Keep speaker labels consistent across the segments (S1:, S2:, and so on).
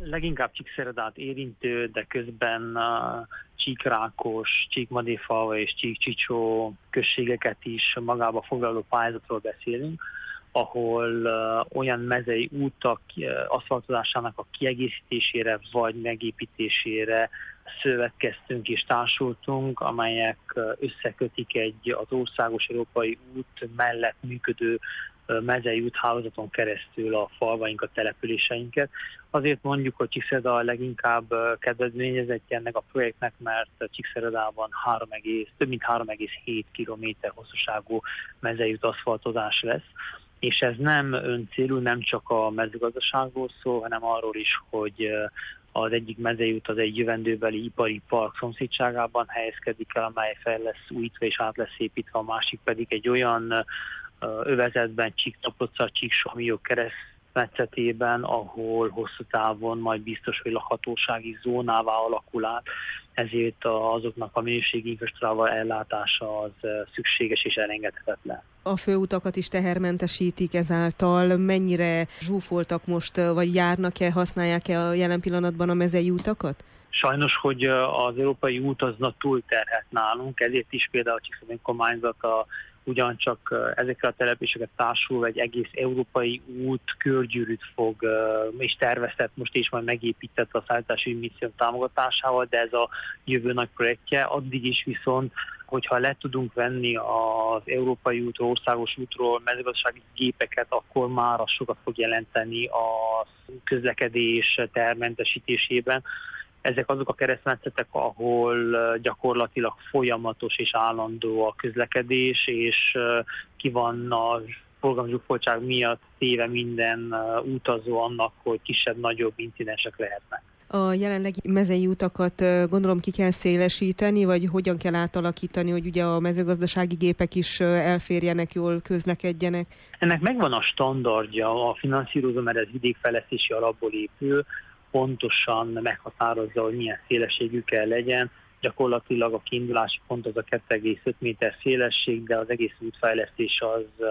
S1: leginkább Csíkszeredát érintő, de közben Csíkrákos, Csíkmadéfalva és Csíkcsicsó községeket is magába foglaló pályázatról beszélünk, ahol olyan mezei útak aszfaltozásának a kiegészítésére vagy megépítésére szövetkeztünk és társultunk, amelyek összekötik az országos európai út mellett működő mezei úthálózaton keresztül a falvainkat, településeinket. Azért mondjuk, hogy Csíkszereda a leginkább kedvezményezettje ennek a projektnek, mert Csíkszeredában több mint 3,7 kilométer hosszúságú mezei út aszfaltozás lesz, és ez nem öncélú, nem csak a mezőgazdaságról szól, hanem arról is, hogy az egyik mezei út az egy jövendőbeli ipari park szomszédságában helyezkedik el, amely fel lesz újítva és át lesz építve, a másik pedig egy olyan övezetben, Csík-Tapolca, Csík-Somlyó keresztmetszetében, ahol hosszú távon majd biztos, hogy lakhatósági zónává alakul át, ezért azoknak a minőségi infrastruktúrával ellátása az szükséges és elengedhetetlen.
S2: A főutakat is tehermentesítik ezáltal. Mennyire zsúfoltak most, vagy járnak-e, használják-e a jelen pillanatban a mezei utakat?
S1: Sajnos, hogy az európai út az túlterhet nálunk, ezért is például a Csíkszeredai önkormányzata ugyancsak ezekre a településeket társulva egy egész európai út körgyűrűt fog, és tervezett most is majd megépített a szállítási misszió támogatásával, de ez a jövő nagy projektje. Addig is viszont, hogyha le tudunk venni az európai útról, országos útról mezőgazdasági gépeket, akkor már az sokat fog jelenteni a közlekedés tehermentesítésében. Ezek azok a keresztmetszetek, ahol gyakorlatilag folyamatos és állandó a közlekedés, és ki van a forgalomzsúfoltság miatt téve minden utazó annak, hogy kisebb-nagyobb incidensek lehetnek.
S2: A jelenlegi mezei utakat gondolom ki kell szélesíteni, vagy hogyan kell átalakítani, hogy ugye a mezőgazdasági gépek is elférjenek, jól közlekedjenek?
S1: Ennek megvan a standardja, a finanszírozó, mert ez vidékfejlesztési alapból épül, pontosan meghatározza, hogy milyen szélességű kell legyen. Gyakorlatilag a kiindulási pont az a 2,5 méter szélesség, de az egész útfejlesztés az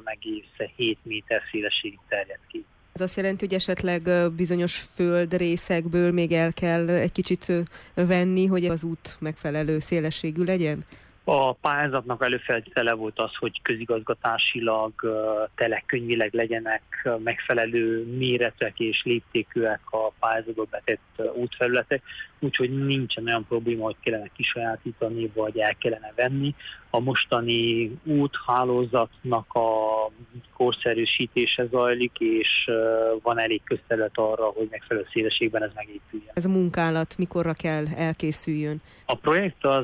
S1: 3,7 méter szélességig terjed ki.
S2: Ez azt jelenti, hogy esetleg bizonyos földrészekből még el kell egy kicsit venni, hogy az út megfelelő szélességű legyen?
S1: A pályázatnak előfeltétele volt az, hogy közigazgatásilag, telekönyvileg legyenek megfelelő méretűek és léptékűek a pályázatba betett útfelületek, úgyhogy nincsen olyan probléma, hogy kellene kisajátítani, vagy el kellene venni. A mostani úthálózatnak a korszerűsítése zajlik, és van elég közterület arra, hogy megfelelő szélességben ez megépüljön.
S2: Ez a munkálat mikorra kell elkészüljön?
S1: A projekt az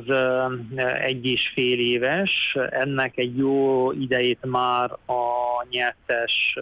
S1: 1,5 éves, ennek egy jó idejét már a nyertes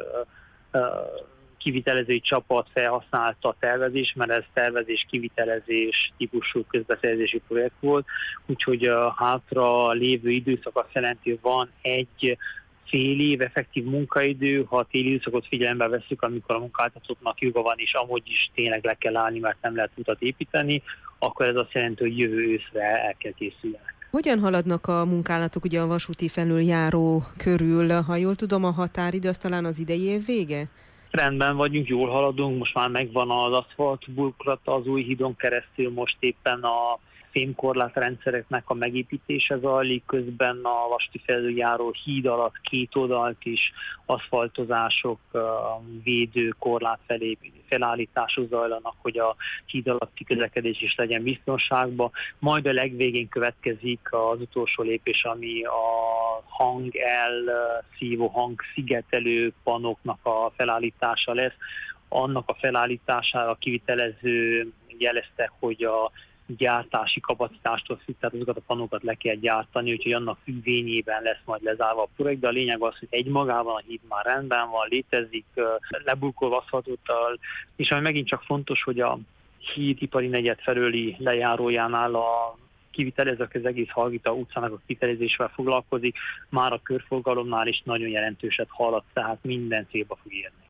S1: kivitelezői csapat felhasználta a tervezés, mert ez tervezés-kivitelezés típusú közbeszerzési projekt volt, úgyhogy a hátra lévő időszak azt jelenti, hogy van egy fél év effektív munkaidő, ha a téli időszakot figyelembe vesszük, amikor a munkáltatóknak joga van, és amúgy is tényleg le kell állni, mert nem lehet utat építeni, akkor ez azt jelenti, hogy jövő őszre el kell készüljenek.
S2: Hogyan haladnak a munkálatok ugye a vasúti felüljáró körül? Ha jól tudom, a határidő az talán az idei év vége?
S1: Rendben vagyunk, jól haladunk, most már megvan az aszfalt burkolata az új hídon keresztül, most éppen a fémkorlátrendszereknek a megépítése zajlik, közben a vasúti felüljáró híd alatt két oldalt is aszfaltozások, védő korlát felállítások zajlanak, hogy a híd alatti közlekedés is legyen biztonságban. Majd a legvégén következik az utolsó lépés, ami a hangszívó, hangszigetelő panoknak a felállítása lesz. Annak a felállítására a kivitelező jelezte, hogy a gyártási kapacitástól függ, tehát azokat a panókat le kell gyártani, úgyhogy annak függvényében lesz majd lezárva a projekt, de a lényeg az, hogy egymagában a híd már rendben van, létezik, leburkolva aszfaltottal, és ami megint csak fontos, hogy a híd ipari negyed felőli lejárójánál a kivitelező, az egész Hargita utcának a kivitelezésével foglalkozik, már a körforgalomnál is nagyon jelentőset halad, tehát minden célba fog érni.